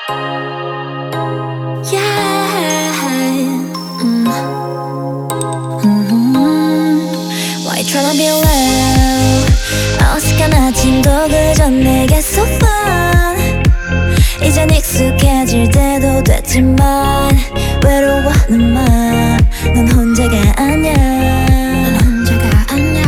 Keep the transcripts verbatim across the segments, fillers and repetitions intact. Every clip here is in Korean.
Yeah. 음. 음. Why you tryna be real? 어색한 아침도 그저 내게 so fun. 이젠 익숙해질 때도 됐지만 외로워하는 맘 넌 혼자가 아냐. 넌 혼자가 아냐.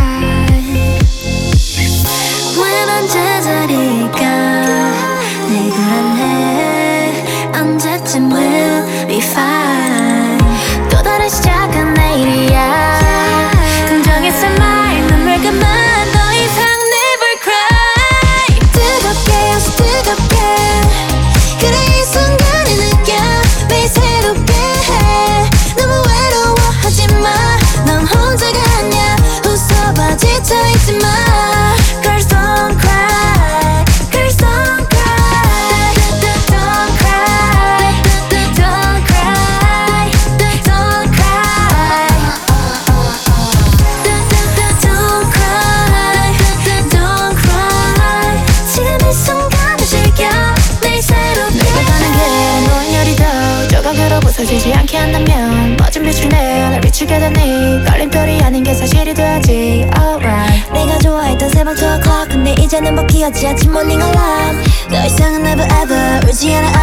왜 넌 제자리가 내 불안해. 언제쯤 will be fine. 또 다른 시작은 내일이야. 긍정의 smile 눈물 감아 더 이상 never cry. 뜨겁게 아주 뜨겁게 그래 이 순간을 느껴 매일 새롭게 해. 너무 외로워하지마. 넌 혼자가 아니야. 웃어봐 지쳐있지마. Girls don't cry. Girls don't cry. Don't cry. Don't cry. Don't cry. Don't cry. Don't cry. 지금 이 순간을 즐겨 매일 새롭게. 내가 가는 길에 노을열이 더 조각으로 부서지지 않게 한다면 멋진 빛을 내어 날 비추게 되니 걸림돌이 아닌 게 사실이 돼야지. Alright. 내가 좋아했던 새벽 two o'clock 근데 이제는 먹히었지 아침 morning alarm. 더 이상은 never ever 울지 않아